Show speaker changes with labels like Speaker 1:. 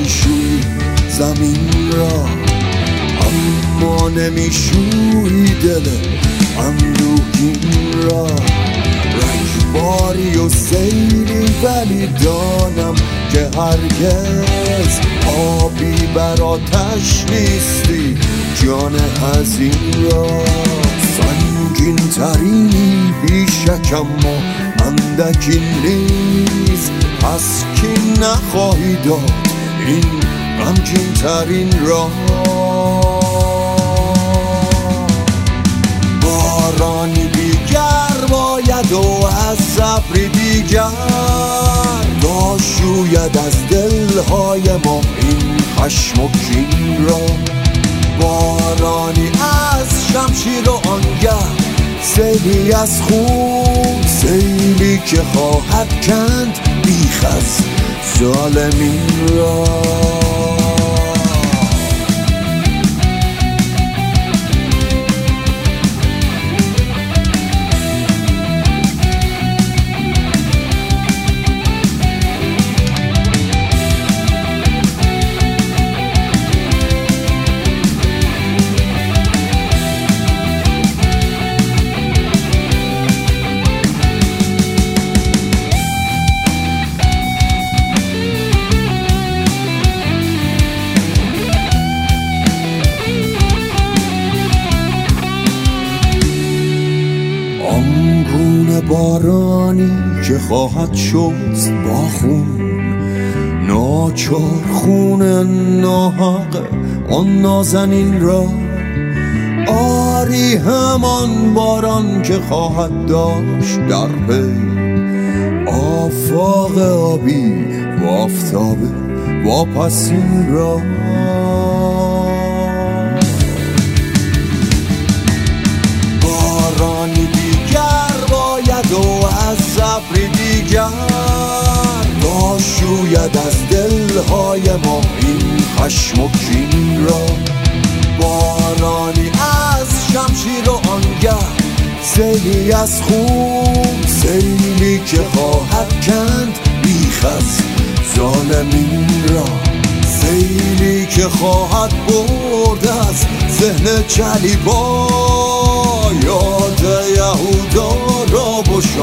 Speaker 1: میشوی زمین را، اما نمیشوی دل اندوهگین را. رگباری و سیلی ولی دانم که هرگز آبی بر آتش نیستی جان حزین را. سنگین ترینی بیشک اما اندکی نیست، پس کی نخواهی داد این غمگین ترین را. بارانی دیگر باید و از صبری دیگر تا شوید از دلهای ما این خشم و کین را. بارانی از شمشیر و آنگه سیلی از خون، سیلی که خواهد کند بیخ از ظالمین را. آنگونه بارانی که خواهد شست با خون، ناچار خون ناحق آن نازنین را. آری همان باران که خواهد داشت در پی آفاق آبی و آفتاب واپسین را. بارانی و از صبری دیگر تا شوید از دلهای ما این خشم و کین را. بارانی از شمشیر و آنگه سیلی از خون، سیلی که خواهد کند بیخ از ظالمین را. سیلی که خواهد برد از ذهن چلیبا یاد یهودا را بشو